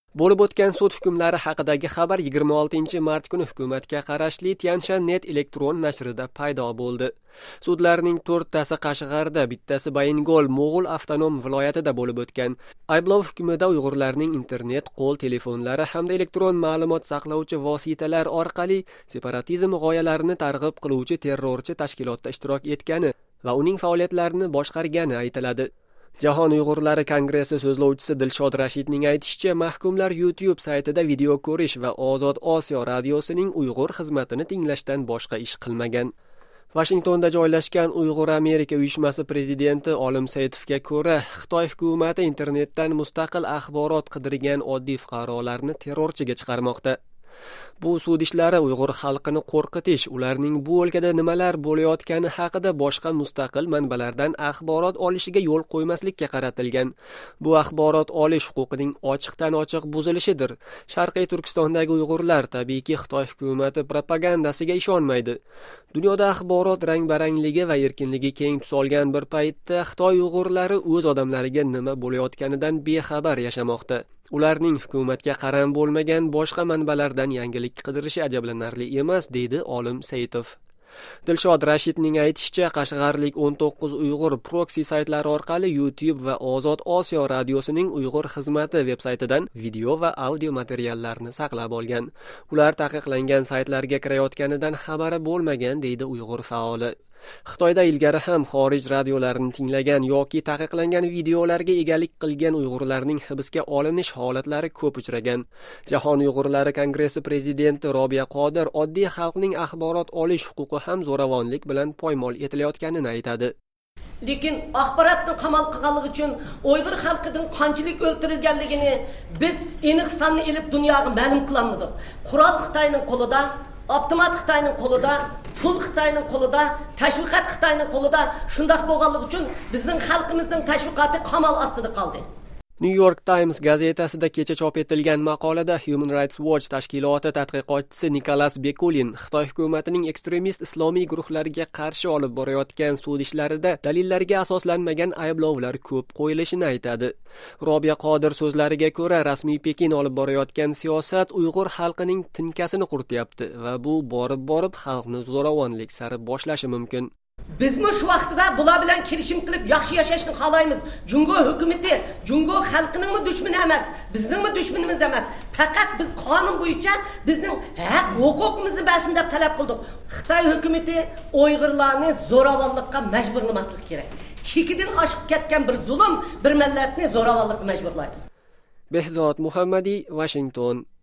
Bo'lib o'tgan sud hukmlari haqidagi xabar 26-mart kuni hukumatga qarashli Tianshan.net elektron nashrida paydo bo'ldi. Sudlarning 4tasi Qashg'arda, bittasi Bayingol Mo'g'ul avtonom viloyatida bo'lib o'tgan. Ayblov hukmida Uyg'urlarning internet, qo'l telefonlari hamda elektron ma'lumot saqlovchi vositalar orqali separatizm g'oyalarini targ'ib qiluvchi terrorchi tashkilotda ishtirok etgani va uning faoliyatlarini boshqargani aytiladi. Jahon Uyg'urlari Kongressi so'zlovchisi Dilshod Rashidning aytishicha, mahkumlar YouTube saytida video ko'rish va Ozod Osiyo radiosining Uyg'ur xizmatini tinglashdan boshqa ish qilmagan. Washingtonda joylashgan Uyg'ur Amerika uyushmasi prezidenti Olim Saitovga ko'ra, Xitoy hukumati internetdan mustaqil axborot qidirgan oddiy fuqarolarni terrorchiga chiqarmoqda. Bu sud ishlari Uyg'ur xalqini qo'rqitish, ularning bu o'lkada nimalar bo'layotgani haqida boshqa mustaqil manbalardan axborot olishiga yo'l qo'ymaslikka qaratilgan. Bu axborot olish huquqining ochiqdan-ochiq buzilishidir. Sharqiy Turkistondagi Uyg'urlar tabiiyki Xitoy hukumati propagandasiga ishonmaydi. Dunyoda axborot rang-barangligi va erkinligi keng tus olgan bir paytda Xitoy Uyg'urlari o'z odamlariga nima bo'layotganidan bexabar yashamoqda. Ularning hukumatga qaram bo'lmagan boshqa manbalardan yangilik qidirishi ajablanarli emas, deydi Olim Saitov. Dilshod Rashidning aytishicha, Qashg'arlik 19 Uyg'ur proksi saytlari orqali YouTube va Ozod Osiyo radiosining Uyg'ur xizmati veb-saytidan video va audio materiallarni saqlab olgan. Ular taqiqlangan saytlarga kirayotganidan xabari bo'lmagan, deydi Uyg'ur faoli. Xitoyda ilgari ham xorij radiolarini tinglagan yoki taqiqlangan videolarga egalik qilgan Uyg'urlarning hibsga olinish holatlari ko'p uchragan. Jahon Uyg'urlari Kongressi prezidenti Robiya Qodir oddiy xalqning axborot olish huquqi ham zo'ravonlik bilan poymol etilayotganini aytadi. Lekin axborotni qamal qilganligi uchun Uyg'ur xalqining qanchalik o'ldirilganligini biz aniq sonini elib dunyoga ma'lum qilamidik. Qurol Xitoyning qo'lida, avtomat Xitoyning qo'lida, pul Xitoyning qo'lida, tashviqot Xitoyning qo'lida. Shunday bo'lganligi uchun bizning xalqimizning tashviqoti qamal ostida qoldi. New York Times gazetasida kecha chop etilgan maqolada Human Rights Watch tashkiloti tadqiqotchisi Nikolas Bekulin Xitoy hukumatining ekstremist islomiy guruhlariga qarshi olib borayotgan sud ishlarida dalillarga asoslanmagan ayblovlar ko'p qo'yilishini aytadi. Robiya Qodir so'zlariga ko'ra, rasmiy Pekin olib borayotgan siyosat Uyg'ur xalqining tinkasini qurityapti va bu borib xalqni zo'ravonlik sari boshlashi mumkin. Bizmi shu vaqtida bular bilan kelishim qilib yaxshi yashashni xohlaymiz. Jungo hukumati, Jungo xalqining dushmani emas, bizningmi dushmanimiz emas. Faqat biz qonun bo'yicha bizning haq huquqimizni bersin deb talab qildik. Xitoy hukumati Uyg'urlarni zo'ravonlikqa majburlamaslik kerak. Chekidan oshib ketgan bir zulm bir millatni zo'ravonlikqa majburlaydi. Behzod Muhammadi, Washington.